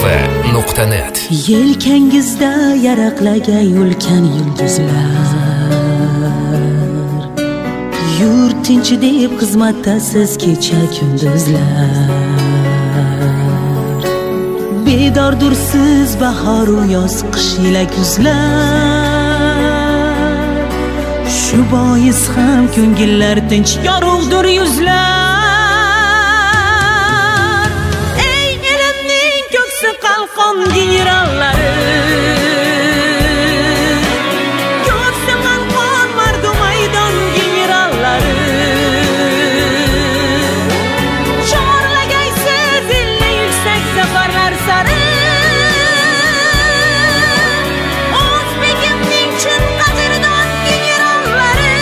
tv.net. Yelkangizda yaraqlagan ulkan yulduzlar, yurtinchi deb xizmatdasiz kecha kunduzlar. Bedordursiz bahoru yoz, qish ila kuzlar. Shu bois ham ko'ngillar tinch, yorug'dir yuzlar. Ey elimning ko'ksi qalqon generallari, ko'ksi qalqon mardum maydon generallari. Chorlagaysiz illa yuksak zafarlar sari. O'zbekimning chin qadrdon generallari.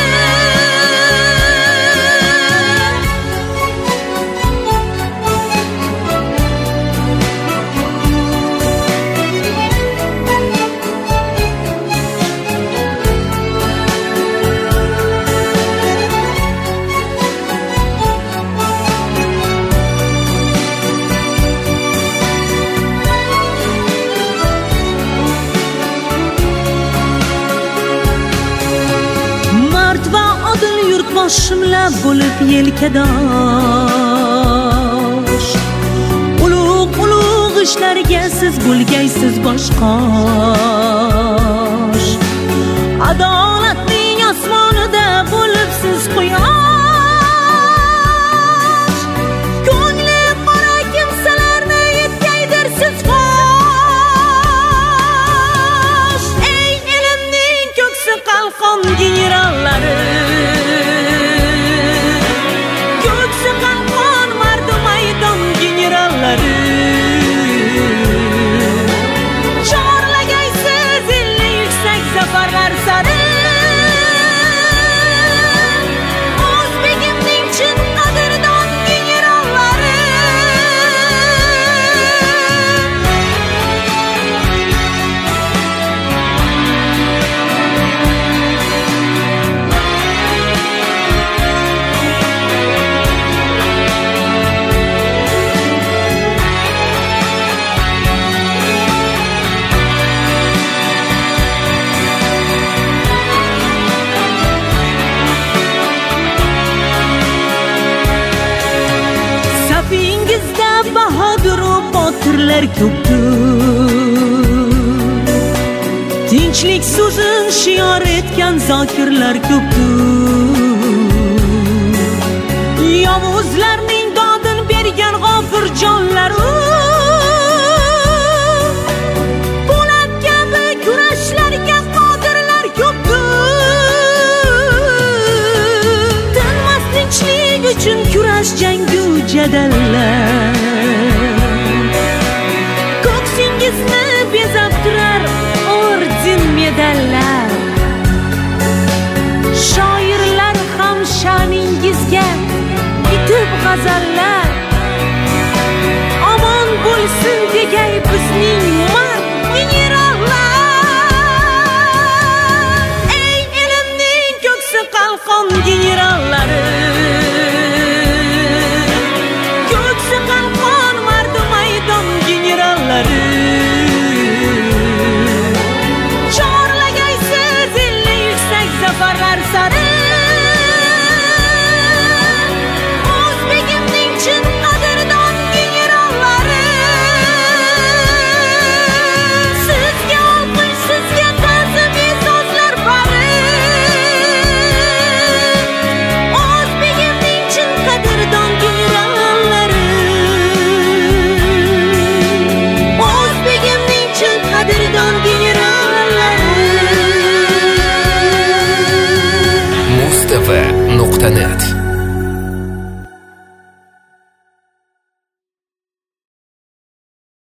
Mard va odil yurtboshimla bo'lib yelkadosh, ulug' ishlarga siz bo'lgaysiz boshqosh. Adolatning osmonida bo'lib siz quyosh. Ko'ngli qora kimsalarni yetkaydirsiz fosh. Ey elimning ko'ksi qalqon generallari, ko'ksi qalqon mardum maydon generallari. Chorlagaysiz illa yuksak zafarlar sari. O'zbekimning chin qadrdon generallari. Safingizda bahodir u botirlar ko'pdir. Tinchlik so'zin shior etgan zokirlar ko'pdir. Yovuzlarning dodin bergan g'ofir jonlar u. Po'lat kabi kurashlarga qodirlar ko'pdir. Tinmas tinchlik uchun kurash, jangu jadallar. Ko'ksingizni bezab turar orden medallar. Shoirlar ham sha'ningizga bitib g'azallar. Omon bo'lsin degay bizning mard generallar. Ey elimning ko'ksi qalqon generallari, ko'ksi qalqon mardum maydon generallari. Chorlagaysiz illa yuksak zafarlar sari.